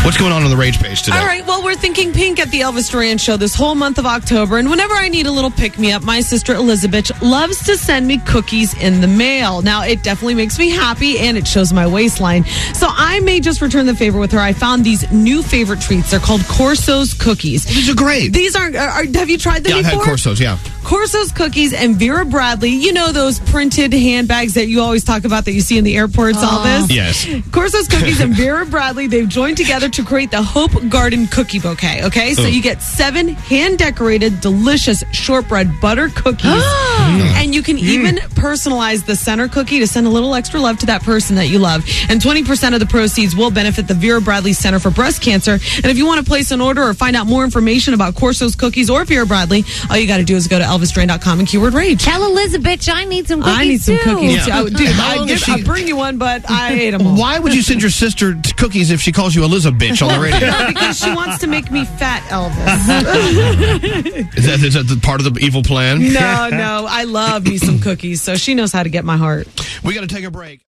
What's going on the Rage page today? All right, well, we're thinking pink at the Elvis Duran Show this whole month of October. And whenever I need a little pick-me-up, my sister Elizabeth loves to send me cookies in the mail. Now, it definitely makes me happy, and it shows my waistline. So I may just return the favor with her. I found these new favorite treats. They're called Corso's Cookies. These are great. These have you tried them before? Yeah, I've had Corso's, yeah. Corso's Cookies and Vera Bradley. You know those printed handbags that you always talk about that you see in the airports, all this? Yes. Corso's Cookies and Vera Bradley, they've joined together to create the Hope Garden Cookie Bouquet, okay? So you get 7 hand-decorated, delicious shortbread butter cookies. And you can even personalize the center cookie to send a little extra love to that person that you love. And 20% of the proceeds will benefit the Vera Bradley Center for Breast Cancer. And if you want to place an order or find out more information about Corso's Cookies or Vera Bradley, all you got to do is go to ElvisDuran.com and keyword rage. Tell Elizabeth I need some cookies, I need some cookies, Yeah. too. Dude, I'll bring you one, but I ate them all. Why would you send your sister cookies if she calls you a Elizabeth on the radio? Because she wants to make me fat, Elvis. Is that the part of the evil plan? No, I love me some cookies, so she knows how to get my heart. We got to take a break.